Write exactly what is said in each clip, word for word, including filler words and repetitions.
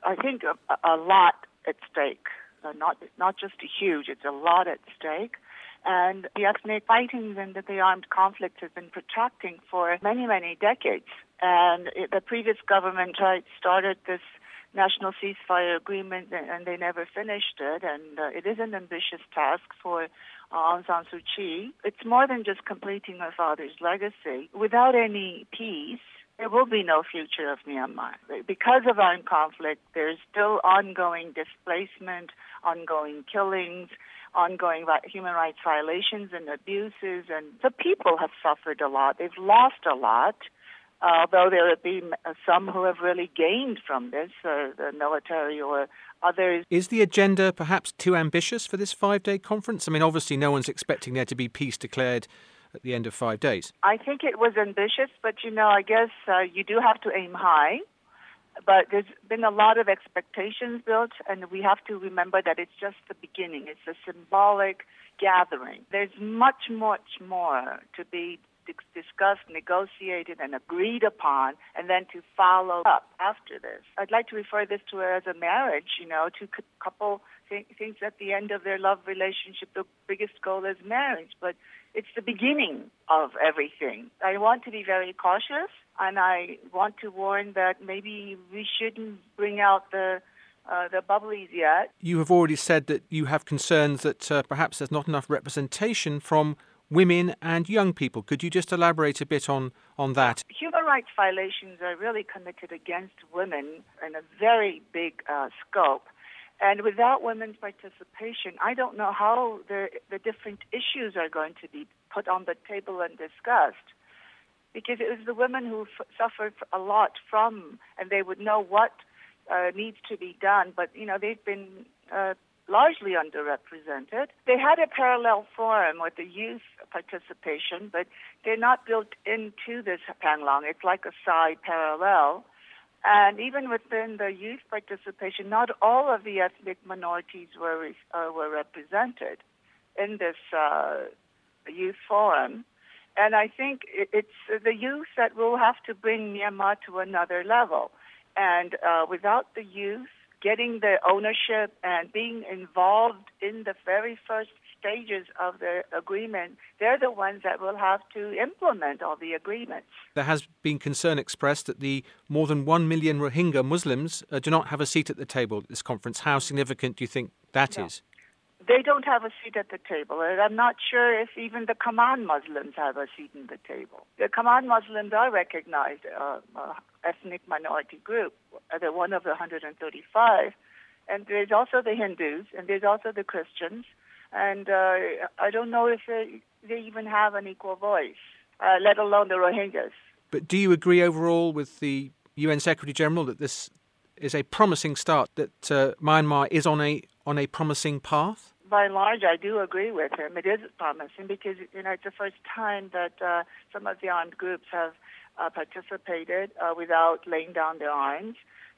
I think, a, a lot at stake. Uh, not not just a huge, it's a lot at stake. And the ethnic fightings and the armed conflict has been protracting for many, many decades. And it, the previous government tried, started this national ceasefire agreement, and they never finished it. And uh, it is an ambitious task for uh, Aung San Suu Kyi. It's more than just completing her father's legacy. Without any peace, there will be no future of Myanmar. Because of armed conflict, there's still ongoing displacement, ongoing killings, ongoing human rights violations and abuses, and the people have suffered a lot. They've lost a lot, although there have been some who have really gained from this, uh, the military or others. Is the agenda perhaps too ambitious for this five-day conference? I mean, obviously no one's expecting there to be peace declared at the end of five days. I think it was ambitious, but, you know, I guess uh, you do have to aim high. But there's been a lot of expectations built, and we have to remember that it's just the beginning. It's a symbolic gathering. There's much, much more to be discussed, negotiated, and agreed upon, and then to follow up after this. I'd like to refer this to as a marriage, you know, to couple th- thinks at the end of their love relationship, the biggest goal is marriage, but it's the beginning of everything. I want to be very cautious, and I want to warn that maybe we shouldn't bring out the uh, the bubblies yet. You have already said that you have concerns that uh, perhaps there's not enough representation from women and young people. Could you just elaborate a bit on, on that? Human rights violations are really committed against women in a very big uh, scope. And without women's participation, I don't know how the, the different issues are going to be put on the table and discussed. Because it was the women who f- suffered a lot from, and they would know what uh, needs to be done. But, you know, they've been uh, largely underrepresented. They had a parallel forum with the youth participation, but they're not built into this Panglong. It's like a side parallel. And even within the youth participation, not all of the ethnic minorities were uh, were represented in this uh, youth forum. And I think it's the youth that will have to bring Myanmar to another level. And uh, without the youth getting the ownership and being involved in the very first stages of the agreement, they're the ones that will have to implement all the agreements. There has been concern expressed that the more than one million Rohingya Muslims uh, do not have a seat at the table at this conference. How significant do you think that no. is? They don't have a seat at the table. And I'm not sure if even the Kaman Muslims have a seat at the table. The Kaman Muslims are recognized uh, uh, ethnic minority group. They're one of the one hundred thirty-five. And there's also the Hindus, and there's also the Christians. And uh, I don't know if they, they even have an equal voice, uh, let alone the Rohingyas. But do you agree overall with the U N Secretary General that this is a promising start, that uh, Myanmar is on a on a promising path? By and large, I do agree with him. It is promising because, you know, it's the first time that uh, some of the armed groups have uh, participated uh, without laying down their arms.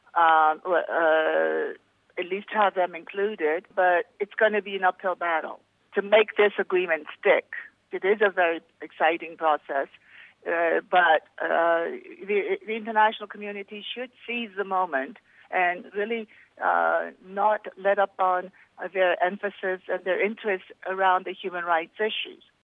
Um, uh, at least have them included, but it's going to be an uphill battle to make this agreement stick. It is a very exciting process, uh, but uh, the, the international community should seize the moment and really uh, not let up on uh, their emphasis and their interest around the human rights issues.